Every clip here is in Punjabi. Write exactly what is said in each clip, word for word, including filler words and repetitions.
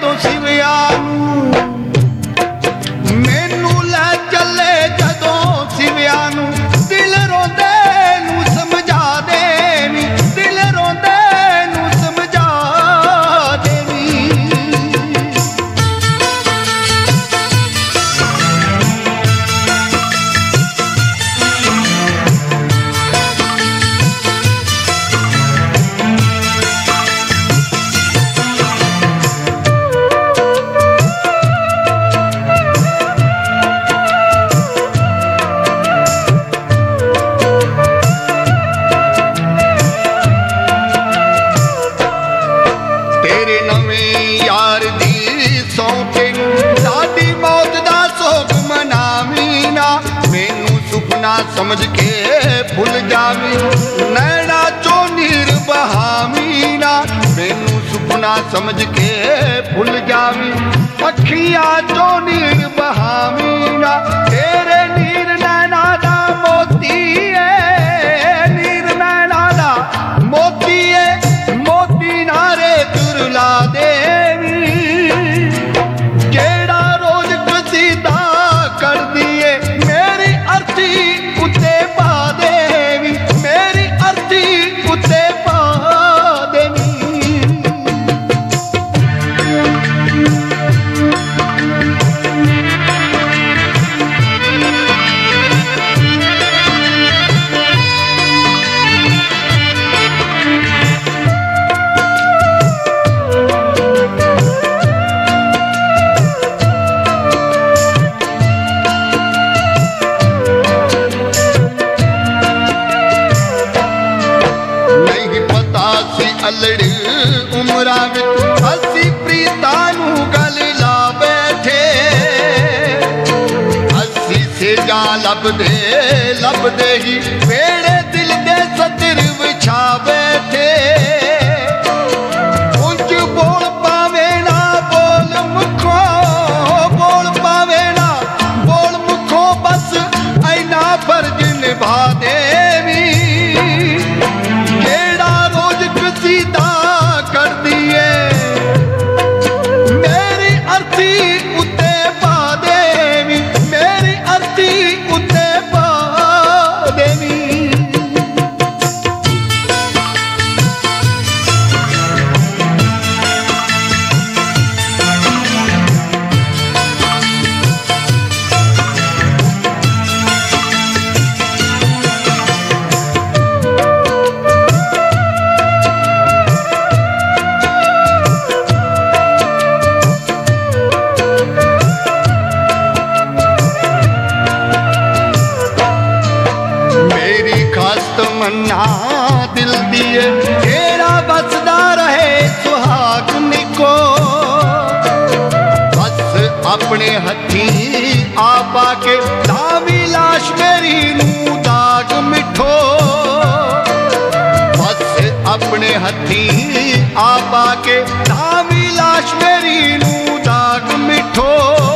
ਜਦੋਂ ਸਿਵਿਆਂ ਨੂੰ, ਮੈਨੂੰ ਲੈ ਚੱਲੇ ਜਦੋਂ ਸਿਵਿਆਂ ਨੂੰ। ਦਿਲ ਰੋਂਦੇ ਨੂੰ ਸਮਝਾ ਦੇਵੀਂ, ਦਿਲ ਰੋਂਦੇ ਨੂੰ ਸਮਝਾ ਦੇਵੀਂ। ਤੇਰੇ ਨਵੇਂ ਯਾਰ ਦੀ ਸੌਂਕੇ ਸਾਡੀ ਮੌਤ ਦਾ ਸੋਗ ਮਨਾਵੀਂ ਨਾ। ਮੈਨੂੰ ਸੁਪਨਾ ਸਮਝ ਕੇ ਭੁੱਲ ਜਾਵੀਂ, ਨੈਣਾ ਚੋਂ ਨੀਰ ਬਹਾਵੀਂ ਨਾ। ਮੈਨੂੰ ਸੁਪਨਾ ਸਮਝ ਕੇ ਭੁੱਲ ਜਾਵੀਂ, ਅੱਖੀਆਂ ਚੋਂ ਨੀਰ ਬਹਾਵੀਂ ਨਾ। ਤੇਰੇ ਨੀਰ ਨੈਣਾ ਦਾ ਮੋਤੀ ਏ, ਨੀਰ ਨੈਣਾ ਦਾ ਮੋਤੀ ਏ, ਮੋਤੀ ਨਾਰੇ ਤੁਰਲਾ ਦੇਵੀਂ। ਜਿਹੜਾ ਰੋਜ਼ ਕਸੀਦਾ ਕਰਦੀ ਏ ਮੇਰੀ ਅਰਥੀ ਉੱਤੇ ਪਾ ਦੇਵੀਂ, ਮੇਰੀ ਅਰਥੀ ਉੱਤੇ ਪਾ ਦੇਵੀਂ। ਅਲੜ ਉਮਰਾਂ ਵਿੱਚ ਅਸੀਂ ਪ੍ਰੀਤਾਂ ਨੂੰ ਗਲ ਲਾ ਬੈਠੇ। ਅਸੀਂ ਸੇਜਾਂ ਲੱਭਦੇ ਲੱਭਦੇ ਹੀ ਵੇੜੇ ਦਿਲ ਦੇ ਸਤਰ ਵਿਛਾ ਬੈਠੇ। ਉਂਝ ਬੋਲ ਪਾਵੇ ਨਾ ਬੋਲ ਮੁਖੋਂ, ਬੋਲ ਪਾਵੇ ਨਾ ਬੋਲ ਮੁਖੋਂ, ਬਸ ਐਨਾ ਫਰਜ਼ ਨਿਭਾ ਦੇਵੀਂ। ਕਸੀਦਾ ਕਰਦੀ ਏ ਮੇਰੀ ਅਰਥੀ ਉੱਤੇ ਪਾ ਦੇਵੀਂ, ਮੇਰੀ ਅਰਥੀ ਉੱਤੇ ਪਾ ਦੇਵੀਂ। ਤਮੰਨਾ ਦਿਲ ਦੀ ਏ ਤੇਰਾ ਬਸਦਾ ਰਹੇ ਸੁਹਾਗ ਨਿਕੋ। ਬਸ ਆਪਣੇ ਹੱਥੀਂ ਆ ਪਾ ਕੇ ਲਾਵੀਂ ਲਾਸ਼ ਮੇਰੀ ਨੂੰ ਦਾਗ ਮਿੱਠੋ। ਬਸ ਆਪਣੇ ਹੱਥੀਂ ਆ ਪਾ ਕੇ ਲਾਵੀਂ ਲਾਸ਼ ਮੇਰੀ ਨੂੰ ਦਾਗ ਮਿੱਠੋ।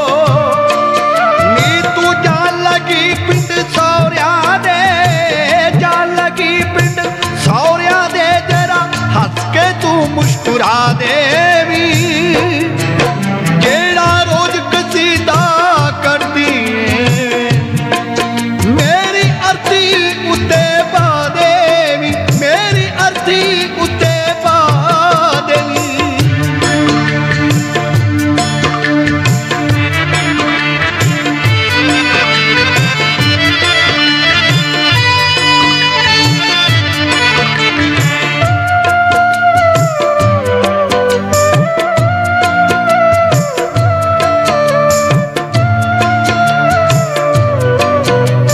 ਨੀ ਤੂੰ ਜਾਣ ਲੱਗੀ ਪਿੰਡ ਸੌਰਿਆਂ ਦੇ, ਜਾਣ ਲੱਗੀ ਪਿੰਡ ਸੌਰਿਆਂ ਦੇ, ਜਰਾ ਹੱਸ ਕੇ ਤੂੰ ਮੁਸਕਰਾ ਦੇਵੀਂ। ਜਿਹੜਾ ਰੋਜ਼ ਕਸੀਦਾ ਕਰਦੀ ਏ ਮੇਰੀ ਅਰਥੀ ਉੱਤੇ ਪਾ ਦੇਵੀਂ, ਮੇਰੀ ਅਰਥੀ ਉੱਤੇ ਪਾ ਦੇਵੀਂ।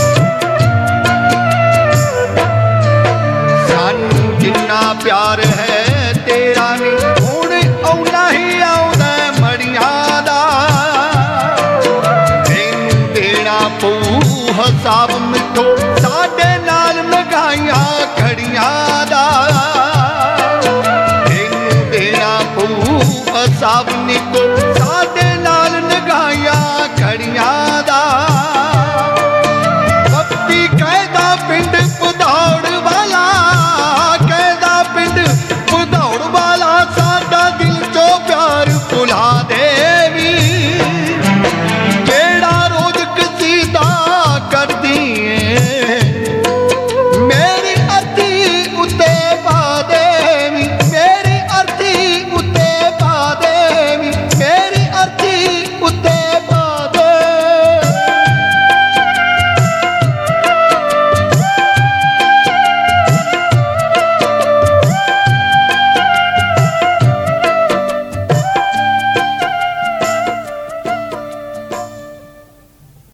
ਪਿਆਰ ਹੈ